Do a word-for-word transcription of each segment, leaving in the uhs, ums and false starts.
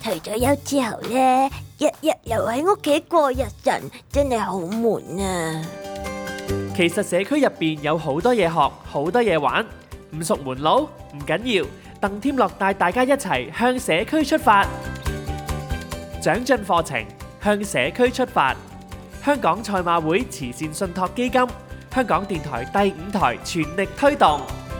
退咗休之後呢，日日留喺屋企過日晨，真係好悶啊！ 其實社區入邊有好多嘢學，好多嘢玩，唔熟門路唔緊要，鄧添樂帶大家一齊向社區出發，長進課程向社區出發。香港賽馬會慈善信託基金、香港電台第五台全力推動。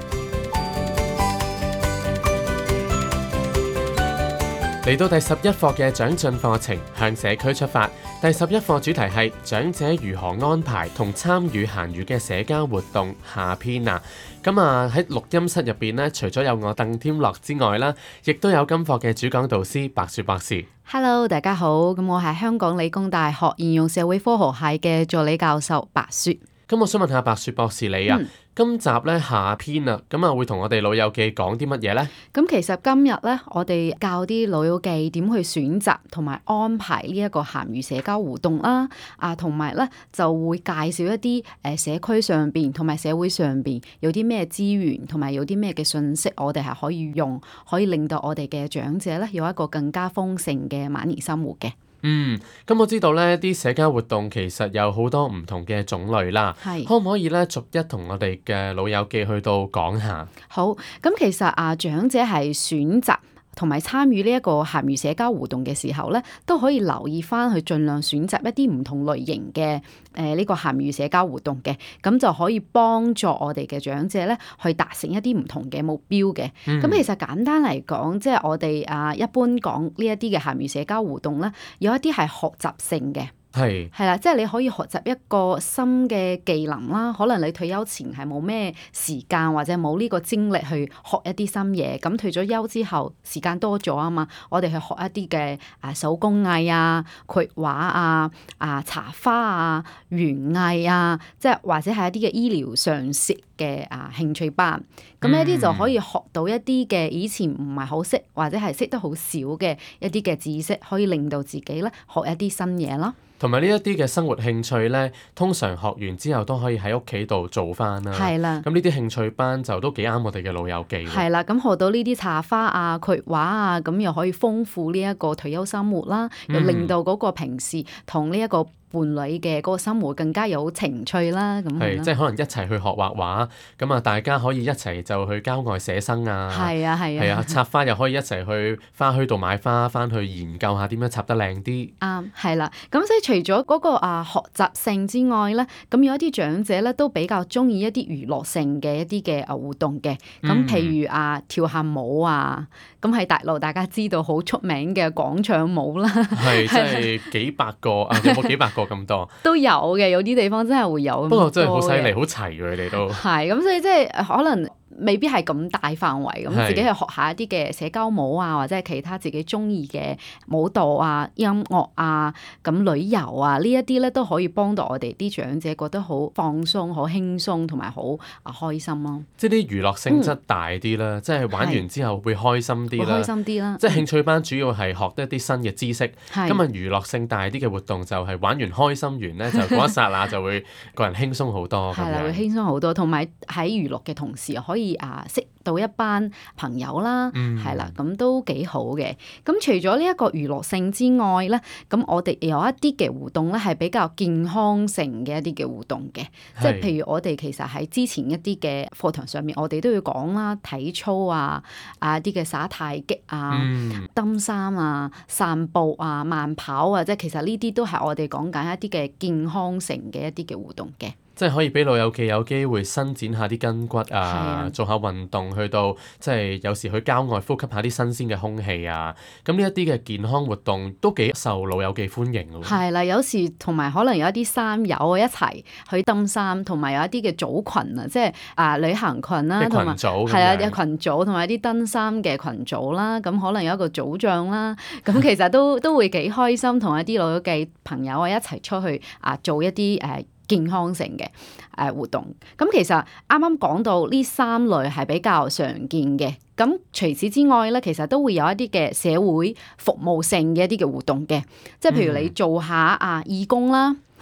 嚟到第十一課嘅長進課程向社區出發，第十一課主題係長者如何安排同參與閒餘嘅社交活動下篇啊！咁啊喺錄音室入邊呢，除咗有我鄧添樂之外啦，亦都有今課嘅主講導師白雪博士。 Hello， 大家好，咁我係香港理工大學應用社會科學系嘅助理教授白雪。 咁我想問下白雪博士你啊，嗯、今集咧下篇啊，咁啊會同我哋老友記講啲乜嘢呢？ 咁其實今日咧，我哋教啲老友記點去選擇同埋安排呢一個閒餘社交活動啦，啊，同埋咧就會介紹一啲誒社區上邊同埋社會上邊有啲咩資源，同埋有啲咩嘅信息，我哋係可以用，可以令到我哋嘅長者咧有一個更加豐盛嘅晚年生活嘅。 嗯，咁我知道呢啲社交活動其實有好多唔同嘅種類啦， 係可唔可以咧逐一同我哋嘅老友記去到講下？ 好，咁其實啊，長者係選擇同埋參與呢一個閒餘社交活動嘅時候咧，都可以留意翻去盡量選擇一啲唔同類型嘅誒呢個閒餘社交活動嘅，咁就可以幫助我哋嘅長者咧去達成一啲唔同嘅目標嘅。咁、嗯、其實簡單嚟講，即係我哋啊一般講呢一啲嘅閒餘社交活動咧，有一啲係學習性嘅。 係係啦，即係你可以學習一個新嘅技能啦。可能你退休前係冇咩時間或者冇呢個精力去學一啲新嘢，咁退咗休之後時間多咗啊嘛，我哋去學一啲嘅啊手工藝啊、繪畫啊、啊茶花啊、園藝啊，即係或者係一啲嘅醫療常識嘅啊興趣班。咁呢啲就可以學到一啲嘅以前唔係好識或者係識得好少嘅一啲嘅知識，可以令到自己咧學一啲新嘢咯。 同埋呢一啲嘅生活興趣咧，通常學完之後都可以喺屋企度做翻啦。 係啦， 咁呢啲興趣班就都幾啱我哋嘅老友記。 係啦，咁學到呢啲插花啊、繪畫啊，咁又可以豐富呢一個退休生活啦，又令到嗰個平時同呢一個伴侶嘅嗰個生活更加有情趣啦。咁係即係可能一齊去學畫畫，咁啊大家可以一齊就去郊外寫生啊。 係啊係啊。 係啊，插花又可以一齊去花墟度買花，翻去研究下點樣插得靚啲。 啱係啦，咁所以除咗嗰個啊學習性之外咧，咁有一啲長者咧都比較中意一啲娛樂性嘅一啲嘅啊活動嘅。咁譬如啊跳下舞啊，咁喺大陸大家知道好出名嘅廣場舞啦。係即係幾百個啊？有冇幾百個咁多？ 都有嘅，有啲地方真係會有。 不過真係好犀利，好齊嘅佢哋都。係咁，所以即係可能未必係咁大範圍，咁自己去學下一啲嘅社交舞啊，或者係其他自己中意嘅舞蹈啊、音樂啊、咁旅遊啊，呢一啲咧都可以幫到我哋啲長者覺得好放鬆、好輕鬆同埋好啊開心咯。 即係啲娛樂性質大啲啦，嗯、即係玩完之後會開心啲啦。 會開心啲啦。 即係興趣班主要係學一啲新嘅知識。 係。 今日娛樂性大啲嘅活動就係玩完開心完咧，就嗰一剎那就會個人輕鬆好多。 係啦，會輕鬆好多，同埋喺娛樂嘅同時可以啊識到一班朋友啦，係啦、嗯，咁都幾好嘅。咁除咗呢一個娛樂性之外咧，咁我哋有一啲嘅活動咧係比較健康性嘅一啲嘅活動嘅，即係譬如我哋其實喺之前一啲嘅課堂上面，我哋都要講啦，體操啊，啊啲嘅耍太極啊、登山、嗯、啊、散步啊、慢跑啊，即係其實呢啲都係我哋講緊一啲嘅健康性嘅一啲嘅活動嘅。 即係可以俾老友記有機會伸展下啲筋骨啊， 啊做下運動，去到即係有時去郊外呼吸下啲新鮮嘅空氣啊。咁呢一啲嘅健康活動都幾受老友記歡迎㗎喎。 係啦，有時同埋可能有一啲山友啊一齊去登山，同埋有一啲嘅組群啊，即係啊旅行群啦，同埋係啊有群組同埋啲登山嘅群組啦。咁可能有一個組長啦，咁其實都都會幾開心，同一啲老友記朋友啊一齊出去啊做一啲誒。呃健康性嘅誒活動，咁其實啱啱講到呢三類係比較常見嘅，咁除此之外咧，其實都會有一啲嘅社會服務性嘅一啲嘅活動嘅，即係譬如你做下啊義工啦。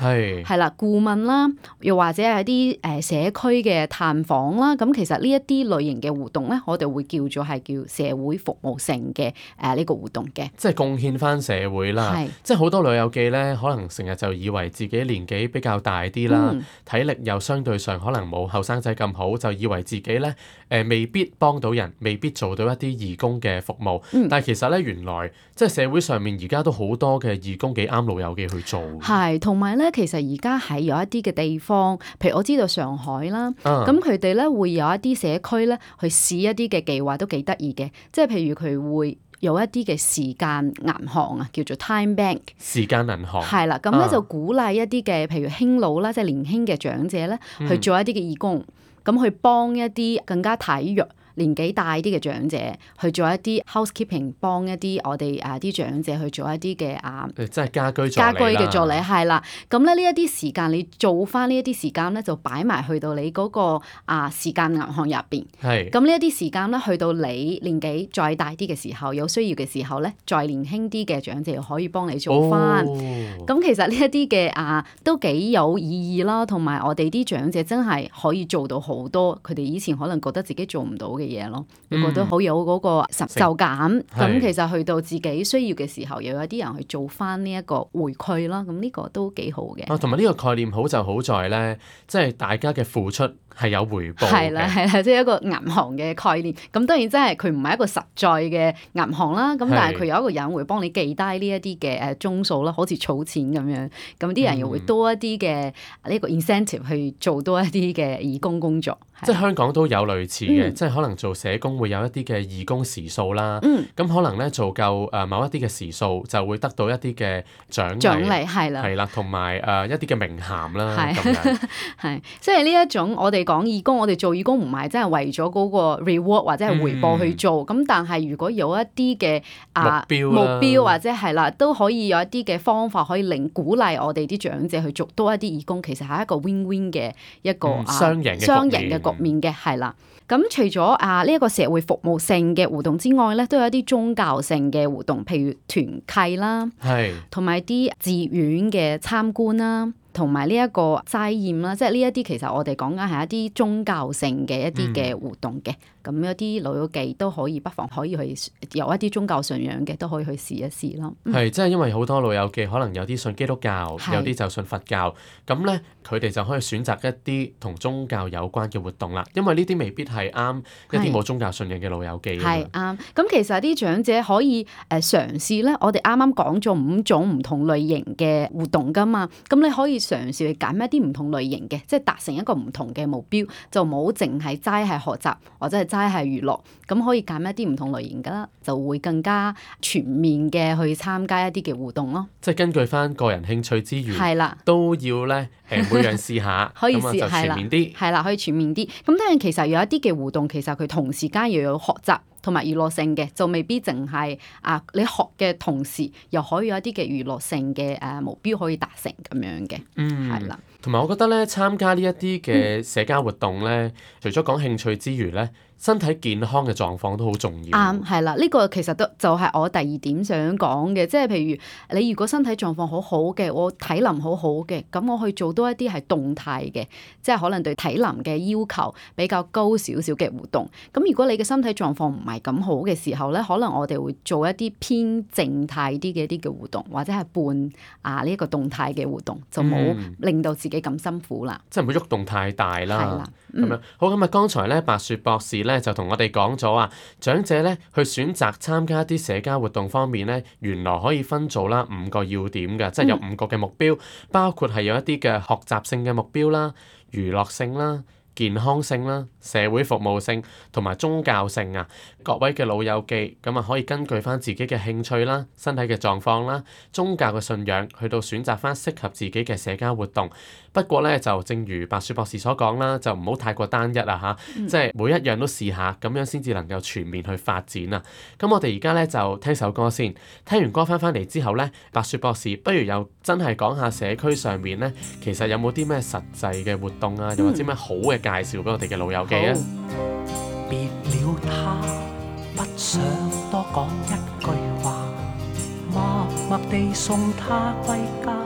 係係啦，顧問啦，又或者係啲誒社區嘅探訪啦。咁其實呢一啲類型嘅活動咧，我哋會叫做係叫社會服務性嘅誒呢個活動嘅， 即係貢獻翻社會啦。 係即係好多老友記咧，可能成日就以為自己年紀比較大啲啦， 嗯體力又相對上可能冇後生仔咁好，就以為自己咧誒、呃、未必幫到人，未必做到一啲義工嘅服務。 嗯但係其實咧，原來即係社會上面而家都好多嘅義工幾啱老友記去做。 係，同埋咧，其實而家喺有一啲嘅地方，譬如我知道上海啦， 啊咁佢哋咧會有一啲社區咧去試一啲嘅計劃，都幾得意嘅。即係譬如佢會有一啲嘅時間銀行啊，叫做 Time Bank。 時間銀行係啦，咁咧啊就鼓勵一啲嘅，譬如輕老啦，即係年輕嘅長者咧， 嗯去做一啲嘅義工，咁去幫一啲更加體弱年紀大啲嘅長者去做一啲 housekeeping，幫一啲我哋誒啲長者去做一啲嘅啊誒即係家居助理家居嘅助理啦係啦。咁咧呢一啲時間你做翻呢一啲時間咧，就擺埋去到你嗰個啊時間銀行入邊。 係咁呢一啲時間咧，去到你年紀再大啲嘅時候，有需要嘅時候咧，再年輕啲嘅長者又可以幫你做翻。 哦咁其實呢一啲嘅啊都幾有意義啦，同埋我哋啲長者真係可以做到好多佢哋以前可能覺得自己做唔到嘅嘢咯，你覺得好有嗰個成就感。咁、 係其實去到自己需要嘅時候，又有啲人去做翻呢一個回饋啦，咁呢個都幾好嘅。 啊，同埋呢個概念好就好在咧，即係大家嘅付出係有回報係啦， 嘅。 係啦，即係一個銀行嘅概念。咁當然真係佢唔係一個實在嘅銀行啦。咁但係佢有一個人會幫你記低呢一啲嘅誒鐘數啦，好似儲錢咁樣。咁啲人又會多一啲嘅呢個 incentive 去做多一啲嘅義工工作。 即係香港都有類似嘅， 嗯即係可能做社工會有一啲嘅義工時數啦。 嗯， 咁可能咧做夠誒某一啲嘅時數，就會得到一啲嘅獎獎勵， 勵係啦。 係啦，同埋誒一啲嘅名銜啦係咁樣。 係，即係呢一種我哋講義工，我哋做義工唔係真係為咗嗰個 reward 或者係回報去做。咁、但係如果有一啲嘅啊目標目啦標或者係啦，都可以有一啲嘅方法可以令鼓勵我哋啲長者去做多一啲義工，其實係一個 win-win 嘅一個、 嗯啊雙贏嘅局面雙贏嘅局面嘅，係啦。咁除咗啊呢一個社會服務性嘅活動之外咧，都有一啲宗教性嘅活動，譬如團契啦， 係同埋啲寺院嘅參觀啦。同埋呢一個齋驗啦，即係呢一啲其實我哋講緊係一啲宗教性嘅一啲嘅活動嘅，咁、 嗯、 有啲老友記都可以不妨可以去有一啲宗教信仰嘅都可以去試一試咯。 係，即係因為好多老友記可能有啲信基督教， 係有啲就信佛教，咁咧佢哋就可以選擇一啲同宗教有關嘅活動啦。因為呢啲未必係啱一啲冇宗教信仰嘅老友記㗎嘛。 係啱，咁其實啲長者可以誒嘗試咧，我哋啱啱講咗五種唔同類型嘅活動㗎嘛，咁你可以嘗試去揀一啲唔同類型嘅，即係達成一個唔同嘅目標，就冇淨係齋係學習或者係齋係娛樂，咁可以揀一啲唔同類型㗎啦，就會更加全面嘅去參加一啲嘅活動咯。 即係根據翻個人興趣之餘， 係啦， 都要咧誒每樣試下， 可以咁啊就試係啦全面啲。 係啦，可以全面啲。咁當然其實有一啲嘅活動，其實佢同時間又有學習同埋娛樂性嘅，就未必淨係啊你學嘅同時，又可以有一啲嘅娛樂性嘅誒目標可以達成咁樣嘅。 嗯， 係啦。 同埋我覺得咧，參加呢一啲嘅社交活動咧， 嗯、 除咗講興趣之餘咧，身體健康嘅狀況都好重要。 啱，係啦，呢、這個其實都就係我第二點想講嘅，即係譬如你如果身體狀況好好嘅，我體能好好嘅，咁我去做多一啲係動態嘅，即係可能對體能嘅要求比較高少少嘅活動。咁如果你嘅身體狀況唔係咁好嘅時候咧，可能我哋會做一啲偏靜態啲嘅一啲嘅活動，或者係半啊呢一、這個動態嘅活動，就冇令到自己咁辛苦啦。 嗯、即係唔會喐動太大啦。 係啦， 咁樣、嗯、好咁啊！剛才咧，白雪博士咧就同我哋講咗啊，長者咧去選擇參加一啲社交活動方面咧，原來可以分做啦五個要點嘅，即係有五個嘅目標，嗯、包括係有一啲嘅學習性嘅目標啦、娛樂性啦、健康性啦、社會服務性同埋宗教性啊。各位嘅老友記咁啊，可以根據翻自己嘅興趣啦、身體嘅狀況啦、宗教嘅信仰，去到選擇翻適合自己嘅社交活動。不過咧，就正如白雪博士所講啦，就唔好太過單一啊嚇，嗯、即係每一樣都試下，咁樣先至能夠全面去發展啊。咁我哋而家咧就聽首歌先，聽完歌翻返嚟之後咧，白雪博士不如又真係講下社區上面咧，其實有冇啲咩實際嘅活動啊，又或者咩好嘅介紹俾我哋嘅老友記啊？ 別了他，不想多講一句話，默默地送他歸家。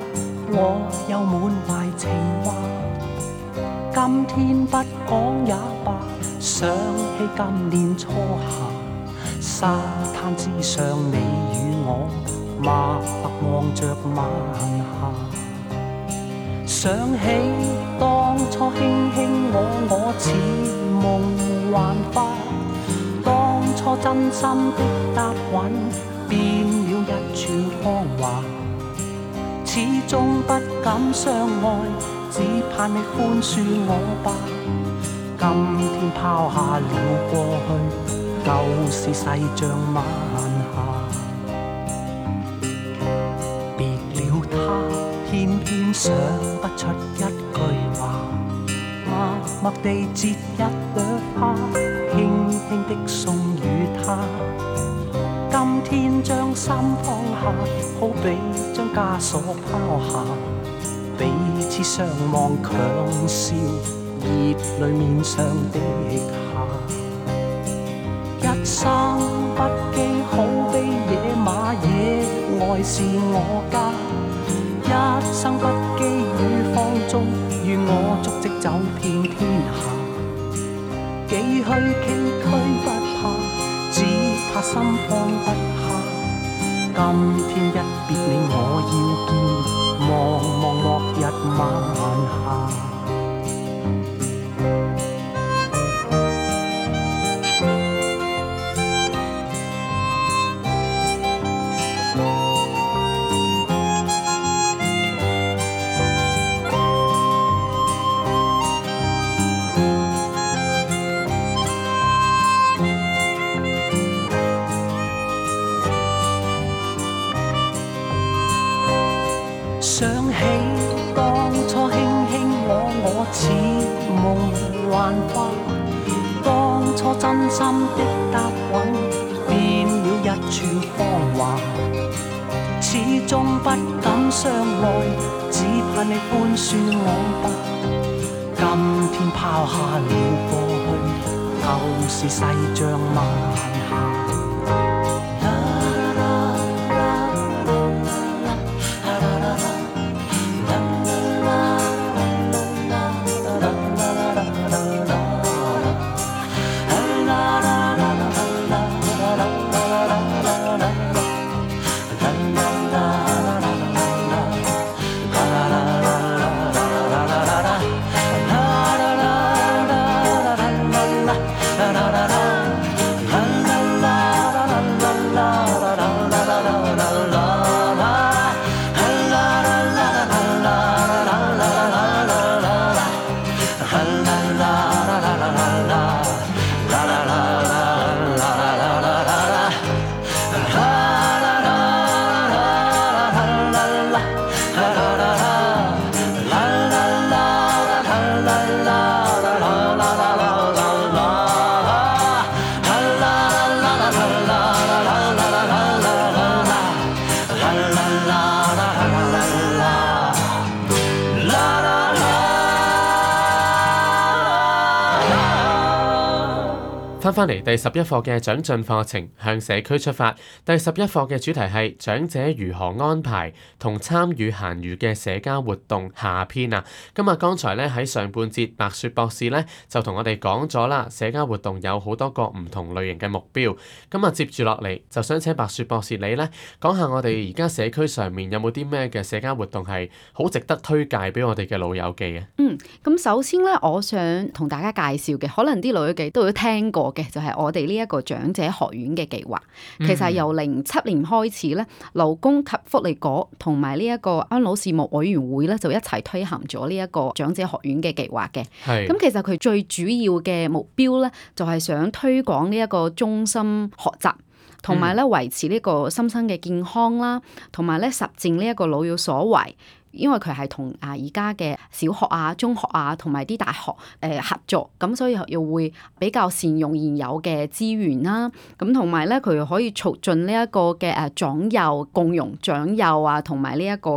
我又滿懷情話，今天不講也罷。想起今年初夏，沙灘之上你與我默默望着晚霞。想起當初卿卿我我似夢幻花，當初真心的答允變了一串芳華。始終不敢相愛，只盼你寬恕我吧。今天拋下了過去，舊事細像晚霞。別了他，偏偏想不出一句話，默默地折一朵花，輕輕的送與他。今天將心放下，好比將枷鎖拋下，彼此相望強笑，熱淚面上的下。一生不羈好比野馬，野外是我家。一生不羈與放縱，與我足跡走遍天下。幾許崎嶇不怕，只怕心放不下。今天一別你我要見，望望落日晚霞。想起當初卿卿我我似夢幻花，當初真心的答允變了一串芳華。始終不敢相愛，只盼你寬恕我吧。今天拋下了過去，舊事細像晚霞。 翻返嚟第十一課嘅長進課程，向社區出發。第十一課嘅主題係長者如何安排同參與閒餘嘅社交活動下篇啊。咁啊，剛才咧喺上半節，白雪博士咧就同我哋講咗啦，社交活動有好多個唔同類型嘅目標。咁啊，接住落嚟就想請白雪博士你咧講下我哋而家社區上面有冇啲咩嘅社交活動係好值得推介俾我哋嘅老友記嘅？ 嗯，咁首先咧，我想同大家介紹嘅，可能啲老友記都有聽過嘅，就係、是、我哋呢一個長者學院嘅計劃。其實由零七年開始咧，勞工及福利局同埋呢一個安老事務委員會咧，就一齊推行咗呢一個長者學院嘅計劃嘅。係。咁其實佢最主要嘅目標咧，就係想推廣呢一個終身學習。同埋咧維持呢個心身嘅健康啦，同埋咧實踐呢一個老有所為，因為佢係同啊而家嘅小學啊、中學啊同埋啲大學誒合作，咁所以又會比較善用現有嘅資源啦。咁同埋咧，佢又可以促進呢一個嘅誒長幼共融長幼啊，同埋呢一個嘅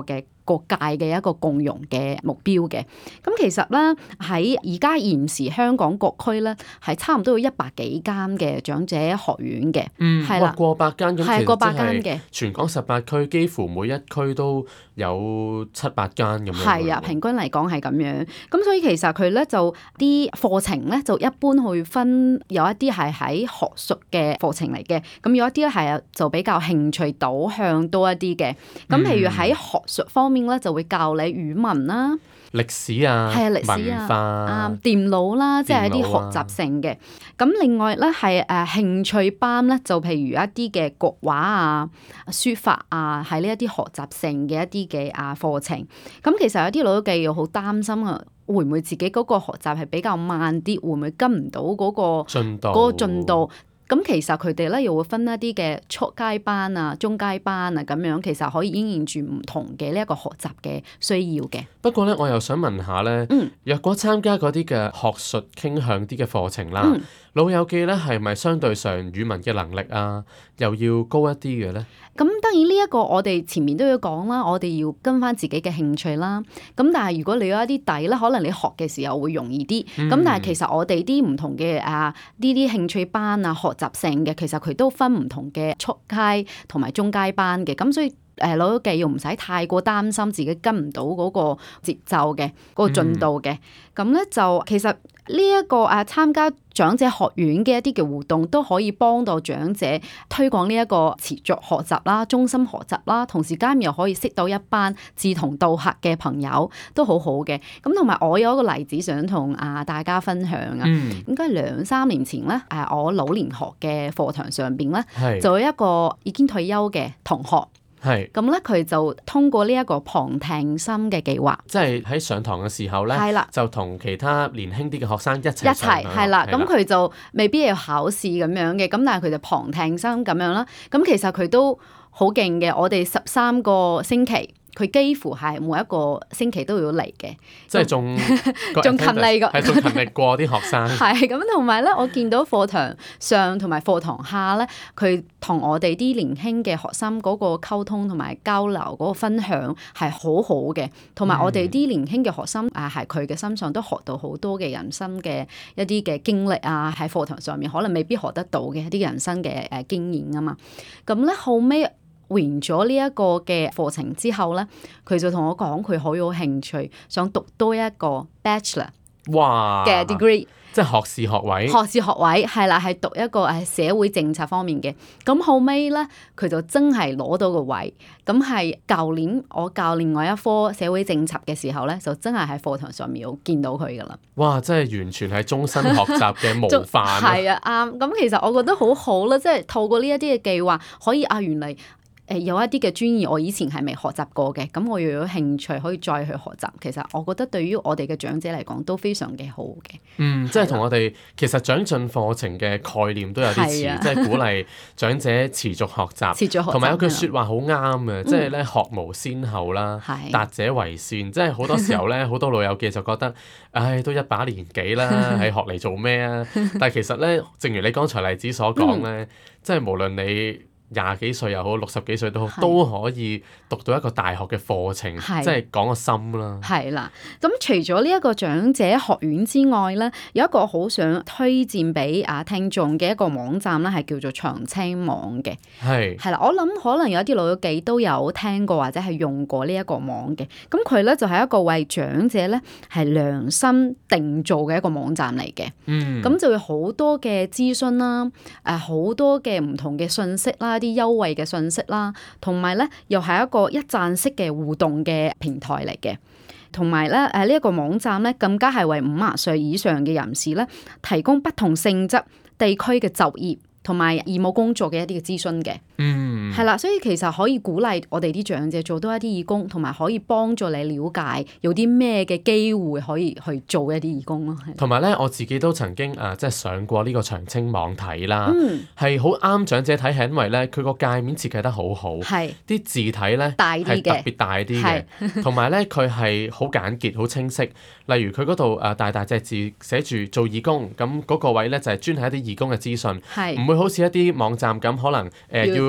各界嘅一個共融嘅目標嘅。咁其實咧喺而家現時香港各區咧係差唔多有一百幾間嘅長者學院嘅， 嗯， 係啦哇，過百間咁， 係過百間其實嘅， 全港十八區幾乎每一區都有七八間咁樣。 係啊，平均嚟講係咁樣。咁所以其實佢咧就啲課程咧就一般去分，有一啲係喺學術嘅課程嚟嘅，咁有一啲咧係就比較興趣導向多一啲嘅。咁譬如喺學術方面咧，就會教你語文啦、 歷史啊、 係啊歷史啊文化啊、電腦啦，即係一啲學習性嘅。咁另外咧係誒興趣班咧，就譬如一啲嘅國畫啊、書法啊，係呢一啲學習性嘅一啲嘅啊課程。咁其實有啲老友記又好擔心啊，會唔會自己嗰個學習係比較慢啲，會唔會跟唔到嗰個進度嗰個進度？咁其實佢哋咧又會分一啲嘅初階班啊、中階班啊咁樣，其實可以應驗住唔同嘅呢一個學習嘅需要嘅。 不過咧，我又想問下咧， 嗯、 若果參加嗰啲嘅學術傾向啲嘅課程啦， 嗯、 老友記咧係咪相對上語文嘅能力啊，又要高一啲嘅咧？ 咁當然呢一個我哋前面都要講啦，我哋要跟翻自己嘅興趣啦。咁但係如果你有一啲底咧，可能你學嘅時候會容易啲。咁、嗯、但係其實我哋啲唔同嘅啊呢啲興趣班啊學習性嘅，其實佢都分唔同嘅初階同埋中階班嘅。咁所以誒老友記要唔使太過擔心自己跟唔到嗰個節奏嘅嗰、嗰個進度嘅。咁咧、嗯、就其實呢一個誒參加長者學院嘅一啲嘅活動都可以幫到長者推廣呢一個持續學習啦、終身學習啦，同時間又可以識到一班志同道合嘅朋友，都好好嘅。咁同埋我有一個例子想同啊大家分享啊， 嗯、 應該兩三年前咧，誒我老年學嘅課堂上邊咧， 係就有一個已經退休嘅同學。 係， 咁咧佢就通過呢一個旁聽心嘅計劃， 即係喺上堂嘅時候咧， 係啦， 就同其他年輕啲嘅學生一齊一齊係啦。咁佢啦就未必要考試咁樣嘅，咁但係佢就旁聽心咁樣啦。咁其實佢都好勁嘅。我哋十三個星期，佢幾乎係每一個星期都要嚟嘅， 即係仲仲勤力過， 係仲勤力過啲學生。 係咁，同埋咧，我見到課堂上同埋課堂下咧，佢同我哋啲年輕嘅學生嗰個溝通同埋交流嗰個分享係好好嘅，同埋我哋啲年輕嘅學生啊，喺佢嘅身上都學到好多嘅人生嘅一啲嘅經歷啊，喺課堂上面可能未必學得到嘅一啲人生嘅誒經驗啊嘛。咁咧後尾完咗呢一個嘅課程之後咧，佢就同我講佢好有興趣，想讀多一個 Bachelor 哇嘅 degree， 即係學士學位。 學士學位係啦，係讀一個誒社會政策方面嘅。咁後尾咧，佢就真係攞到個位。咁係舊年我教另外一科社會政策嘅時候咧，就真係喺課堂上面有見到佢噶啦。 哇！真係完全係終身學習嘅模範。 係啊，啱。咁其實我覺得好好啦，即係透過呢一啲嘅計劃，可以啊，原嚟。誒有一啲嘅專業，我以前係未學習過嘅，咁我又有興趣可以再去學習。其實我覺得對於我哋嘅長者嚟講都非常嘅好嘅。 嗯，即係同我哋其實長進課程嘅概念都有啲似， 啊、 即係鼓勵長者持續學習， 持續學習。 同埋有句説話好啱嘅， 嗯、 即係咧學無先後啦， 係達者為先。即係好多時候咧，好多老友記就覺得，唉，都一把年紀啦，係學嚟做咩啊？但係其實咧，正如你剛才例子所講咧，嗯、即係無論你廿幾歲又好，六十幾歲都好，是都可以讀到一個大學嘅課程，是即係講個心啦。係啦， 咁除咗呢一個長者學院之外咧，有一個好想推薦俾啊聽眾嘅一個網站咧，係叫做長青網嘅。係係啦，我諗可能有啲老友記都有聽過或者係用過呢一個網嘅。咁佢咧就係一個為長者咧係量身定做嘅一個網站嚟嘅。嗯，咁就會好多嘅資訊啦，誒好多嘅唔同嘅信息啦。啲優惠嘅信息啦，同埋咧又係一個一站式嘅互動嘅平台嚟嘅，同埋咧誒呢一個網站咧更加係為五十歲以上嘅人士咧提供不同性質地區嘅就業同埋義務工作嘅一啲嘅諮詢嘅。嗯，係啦，所以其實可以鼓勵我哋啲長者做多一啲義工，同埋可以幫助你了解有啲咩嘅機會可以去做一啲義工咯。 同埋咧，我自己都曾經啊，即係上過呢個長青網睇啦，係好啱長者睇，係因為咧佢個界面設計得好好，係啲字體咧係特別大啲嘅，同埋咧佢係好簡潔、好清晰。例如佢嗰度誒大大隻字寫住做義工，咁嗰個位咧就係專係一啲義工嘅資訊，唔會好似一啲網站咁可能誒要。click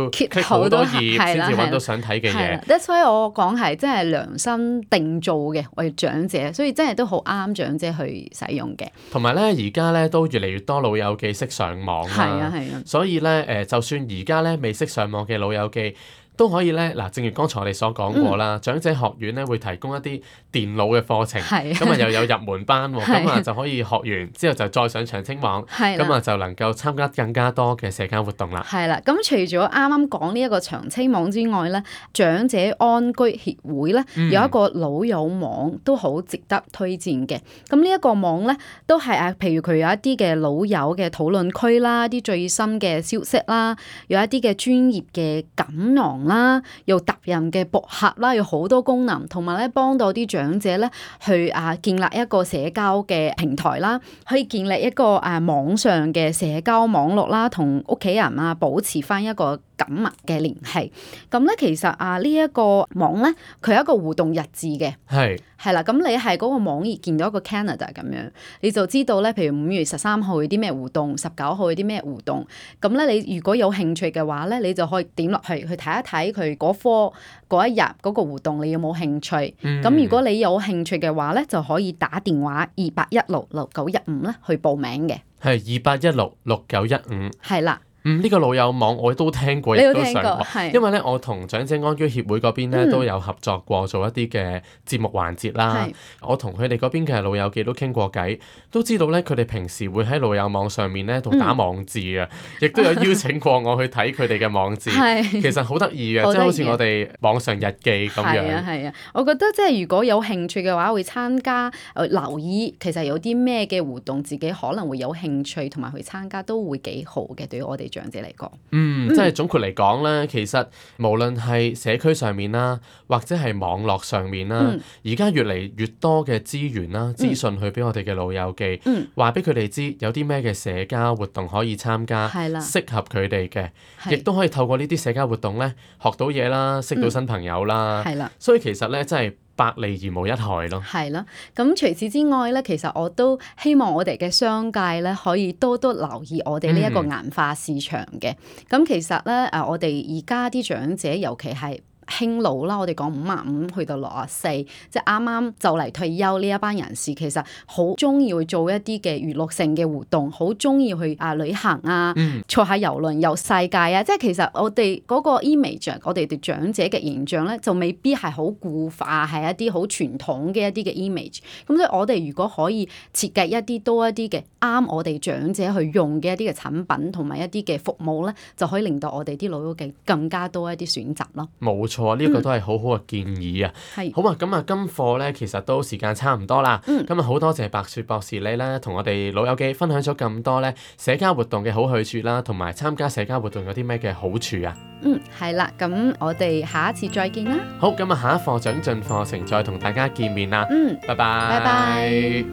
好多頁係啦先至揾到想睇嘅嘢。 That's why 我講係真係量身定做嘅，為長者，所以真係都好啱長者去使用嘅。 同埋咧，而家咧都越嚟越多老友記識上網啦， 係啊係啊， 所以咧誒，就算而家咧未識上網嘅老友記，都可以咧嗱，正如剛才我哋所講過啦，嗯、長者學院咧會提供一啲電腦嘅課程，咁啊又有入門班喎，咁啊就可以學完之後就再上長青網，咁啊就能夠參加更加多嘅社交活動啦。係啦，咁除咗啱啱講呢一個長青網之外咧，長者安居協會咧、嗯、有一個老友網都好值得推薦嘅。咁呢一個網咧都係啊，譬如佢有一啲嘅老友嘅討論區啦，啲最新嘅消息啦，有一啲嘅專業嘅錦囊啦，又特任嘅博客啦，有好多功能，同埋咧幫到啲長者咧去啊建立一個社交嘅平台啦，可以建立一個誒網上嘅社交網絡啦，同屋企人啊保持翻一個緊密嘅聯繫。咁咧其實啊呢一個網咧，佢有一個互動日誌嘅，係係啦。咁你係嗰個網頁見到一個 Canada 咁樣，你就知道咧，譬如五月十三號有啲咩互動，十九號有啲咩互動。咁咧你如果有興趣嘅話咧，你就可以點落去去睇一睇佢嗰科嗰一日嗰個活動，你有冇興趣？咁、嗯、如果你有興趣嘅話咧，就可以打電話二八一六六九一五咧去報名嘅。 係二八一六六九一五。係啦。嗯，呢、這個老友網我都聽過，亦都上過，因為咧我同長者安居協會嗰邊咧、嗯、都有合作過，做一啲嘅節目環節啦。我同佢哋嗰邊嘅老友記都傾過偈，都知道咧佢哋平時會喺老友網上面咧度打網字啊，亦、嗯、都有邀請過我去睇佢哋嘅網字。其實好得意嘅，即係好似我哋網上日記咁樣。係啊係啊，我覺得即係如果有興趣嘅話，會參加、呃、留意，其實有啲咩嘅活動，自己可能會有興趣同埋去參加，都會幾好嘅，對於我哋長者嚟講，嗯，即係總括嚟講咧，其實無論係社區上面啦，或者係網絡上面啦，而家、嗯、越嚟越多嘅資源啦、資訊去俾我哋嘅老友記，話俾佢哋知有啲咩嘅社交活動可以參加，適合佢哋嘅，亦都可以透過呢啲社交活動咧學到嘢啦，識到新朋友啦，係啦、嗯，所以其實咧真係百利而無一害咯。係咯，咁除此之外咧，其實我都希望我哋嘅商界咧可以多多留意我哋呢一個銀髮市場嘅。咁、嗯、其實咧誒，我哋而家啲長者，尤其係輕老啦，我哋講五十五去到六十四，即係啱啱就嚟退休呢一班人士，其實好中意去做一啲嘅娛樂性嘅活動，好中意去啊旅行啊，嗯、坐下遊輪遊世界啊，即係其實我哋嗰個 image， 我哋對長者嘅形象咧，就未必係好固化，係一啲好傳統嘅一啲嘅 image。咁所以我哋如果可以設計一啲多一啲嘅啱我哋長者去用嘅一啲嘅產品同埋一啲嘅服務咧，就可以令到我哋啲老友記更加多一啲選擇咯。冇錯。呢、這、一個都係好好嘅建議啊！係好啊，咁啊，今課咧其實都時間差唔多啦。嗯，咁啊好多謝白雪博士你咧，同我哋老友記分享咗咁多咧社交活動嘅好去處啦，同埋參加社交活動有啲咩嘅好處啊？嗯，係啦，咁我哋下一次再見啦。好，咁啊下一課長進課程再同大家見面啦。嗯，拜拜。拜拜。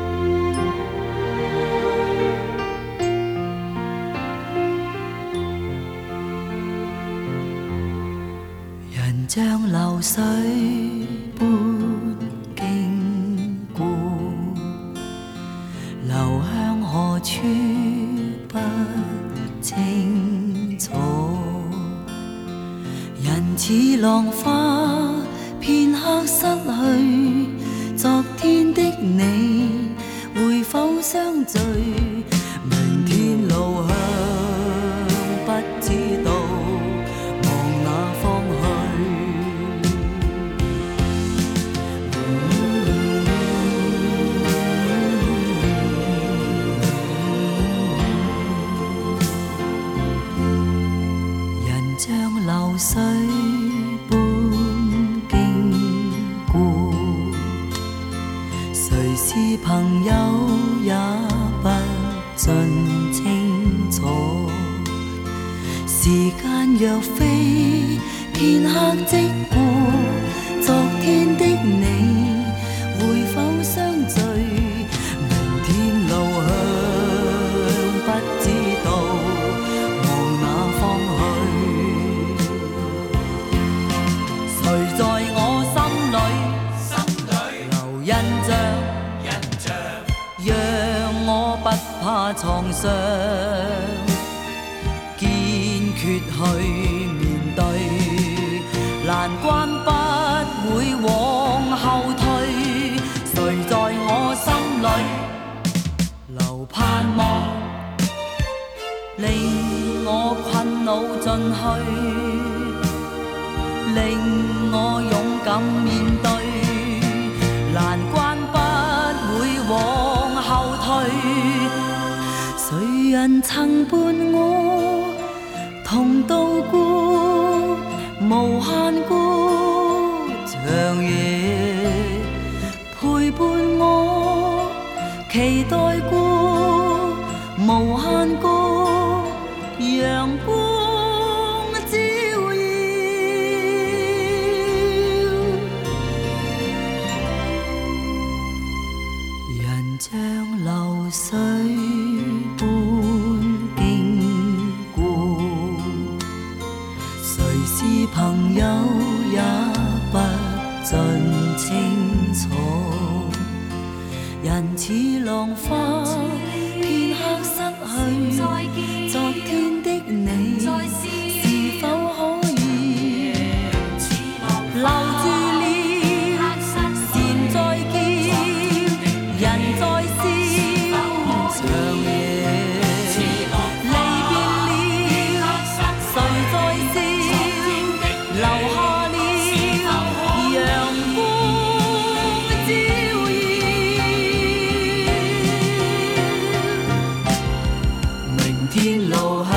像流水般經過，流向何處不清楚。人似浪花，片刻失去，昨天的你會否相聚？明天路向不知道，望哪方去？流水般經過，誰是朋友也不盡清楚。時間若飛，片刻即過，昨天的你會否相聚？明天路向不知道，望哪方去？誰在我心裏，心裏留印象，印象讓我不怕創傷，堅決去面對。 難關不會往後退，誰在我心裏留盼望，令我困惱進去，令我勇敢面對，難關不會往後退，誰人曾伴我同渡過無限個長夜，陪伴我期待過無限個陽光照耀，人像流水般經過，誰是朋友也不盡清楚，人似浪花片刻失去，昨天的你是否可以留住了善再見，人在笑長夜，離別了誰在笑，留下了陽光照耀，明天路向